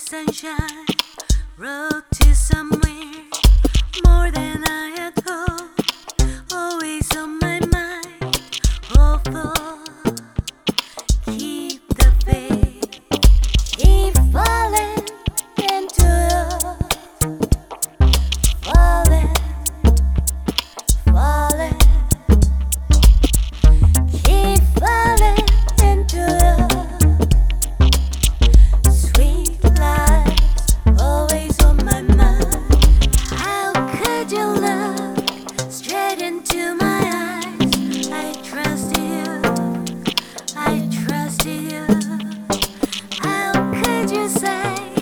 sunshine, road to somewhere more than I had hoped. Always on my mind, hopeful. Keep the faith, keep falling into love, falling, falling. Keep falling into love. Sweet lies always on my mind. How could you look straight into my eyes? I trusted you, I trusted you. How could you say